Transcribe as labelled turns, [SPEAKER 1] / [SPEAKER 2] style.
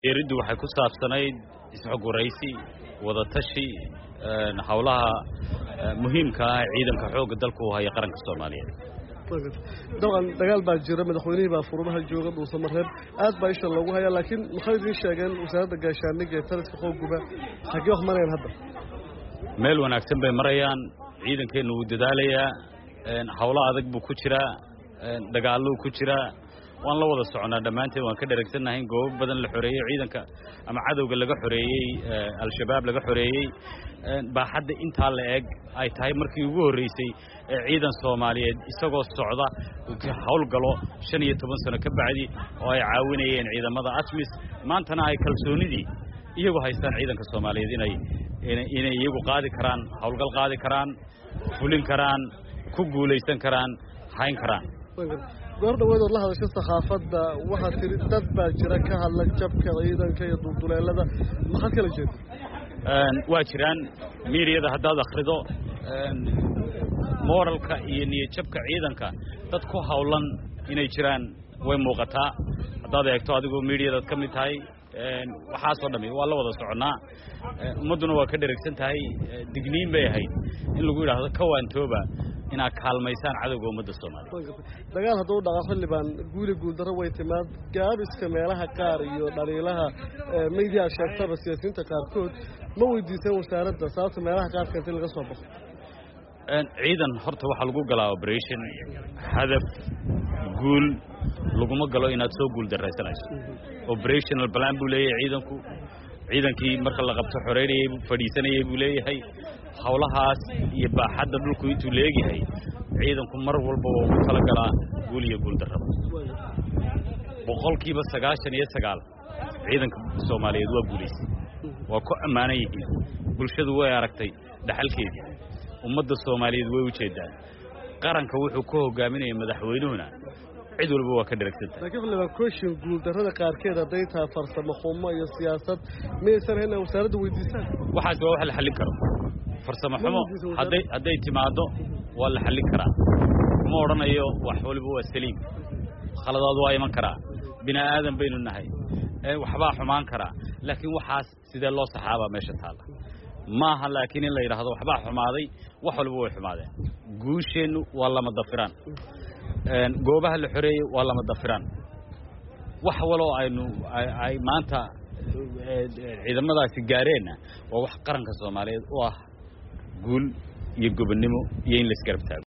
[SPEAKER 1] Geeridu waxay ku saabsanayd isxogoraysi wada tashi hawlaha muhiimka ah ciidanka xoogga dalka uu haya qaranka Soomaaliyeed.
[SPEAKER 2] Dabcan dagaal baa jira madaxweynaha baa furmaha jooga Dhuuso Mareeb aad baa isha loogu hayaa laakiin maxay idin sheegeen wasaaradda gaashaandhigga ee taliska xoogguba xagee wax marayaan hadda
[SPEAKER 1] meel wanaagsan bay marayaan ciidankeenu uu dadaalayaa hawlo adag buu ku jiraa dagaallo ku jiraa waan la wada soconaa dhamaanteen waan ka dhareegsanahay goob badan la xoreeyay ciidanka ama cadawga laga xoreeyay al-shabaab laga xoreeyay baaxadda inta la eeg ay tahay markii ugu horeysay ciidan Soomaaliyeed isagoo socda hawl galo 15 sano ka bacdi oo ay caawinayeen ciidamada ATMIS maantana ay kalsoonidii iyagu haystaan ciidanka Soomaaliyeed inay iyagu qaadi karaan hawlgal qaadi karaan fulin karaan ku guuleysan karaan hayn karaan
[SPEAKER 2] goorda wada la hadashay saxaafadda waxa tiri dad baa jira ka hadla jabka ciidanka iyo dulduleelada maxaa kala jeedo
[SPEAKER 1] waa jiraan miiriyada haddaad akhrido moralka iyo niyad jabka ciidanka dad ku hawlan inay jiraan way muuqataa haddaad eegto adigoo miiriyada ka mid tahay waxaas oo dhammi waa la wada soconaa ummaduna waa ka dhareegsan tahay digniin bay ahayd in lagu yiraahdo kawaantooba ina kaalmaysaan cadawga ummadda Soomaaliyeed
[SPEAKER 2] dagaal hadduu dhaco xilliban guul darro way timaad gaabiska meelaha qaar iyo dhaliilaha media sheegtaba siyaasiyiinta qaarkood ma weydiisay wasaaradda sababta meelaha qaar ka inta laga soo baxo
[SPEAKER 1] ciidan horta waxa lagu galaa operation hadaf guul laguma galo inaad soo guul dareysanayso operational plan buu leeyahay ciidankii marka la qabto xoreeyay fadhiisanayay buu leeyahay hawlahaas iyo baaxadda dhulku intuu leeyahay ciidanku mar walba uu kala galaa guul iyo guul darro boqolkiiba 99 ciidanka Soomaaliyeed waa guuleysay waa ku amaanan yihiin bulshadu way aragtay dhaxalkeedii ummadda Soomaaliyeed way u jeedaan qaranka wuxuu ku hogaaminayay madaxweynuhuna cid walba waa ka dhareegsantahay
[SPEAKER 2] laakiin xilliga coaching guul darrada qaarkeed haday tahay farsamo xumo iyo siyaasad meeshan hena wasaaradda weydiisaan
[SPEAKER 1] waxaas waa wax la xallin karo farsamo xumo haday timaado waa la xallin karaa ma oranayo wax walba waa saliim khaladaad waa iman karaa bina aadan baynu nahay waxba xumaan karaa laakiin waxaas sidee loo saxaaba meesha taala maaha laakiin in la yiraahdo waxba xumaaday wax walba way xumaadeen guusheenu waa lama dafiraan goobaha la xoreeyay waa lama dafiraan wax walo ay maanta ciidamadaasi gaareenna waa wax qaranka Soomaaliyeed oo ah guul iyo gobonnimo iyo in la isgarab taago